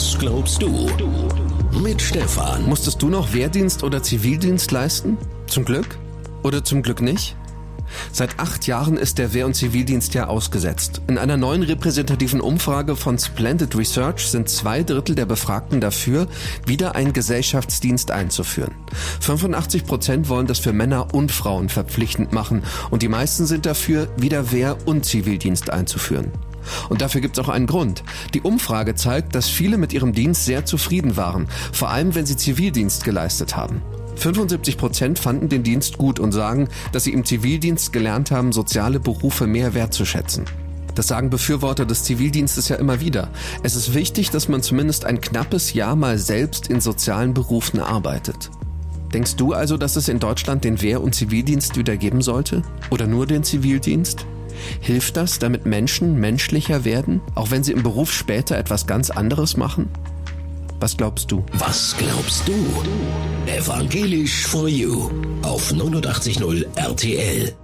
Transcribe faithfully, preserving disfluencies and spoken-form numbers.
Was glaubst du? Mit Stefan. Musstest du noch Wehrdienst oder Zivildienst leisten? Zum Glück? Oder zum Glück nicht? Seit acht Jahren ist der Wehr- und Zivildienst ja ausgesetzt. In einer neuen repräsentativen Umfrage von Splendid Research sind zwei Drittel der Befragten dafür, wieder einen Gesellschaftsdienst einzuführen. fünfundachtzig Prozent wollen das für Männer und Frauen verpflichtend machen und die meisten sind dafür, wieder Wehr- und Zivildienst einzuführen. Und dafür gibt's auch einen Grund. Die Umfrage zeigt, dass viele mit ihrem Dienst sehr zufrieden waren, vor allem wenn sie Zivildienst geleistet haben. fünfundsiebzig Prozent fanden den Dienst gut und sagen, dass sie im Zivildienst gelernt haben, soziale Berufe mehr wertzuschätzen. Das sagen Befürworter des Zivildienstes ja immer wieder. Es ist wichtig, dass man zumindest ein knappes Jahr mal selbst in sozialen Berufen arbeitet. Denkst du also, dass es in Deutschland den Wehr- und Zivildienst wieder geben sollte? Oder nur den Zivildienst? Hilft das, damit Menschen menschlicher werden, auch wenn sie im Beruf später etwas ganz anderes machen? Was glaubst du? Was glaubst du? Evangelisch for You auf neunundachtzig Komma null R T L.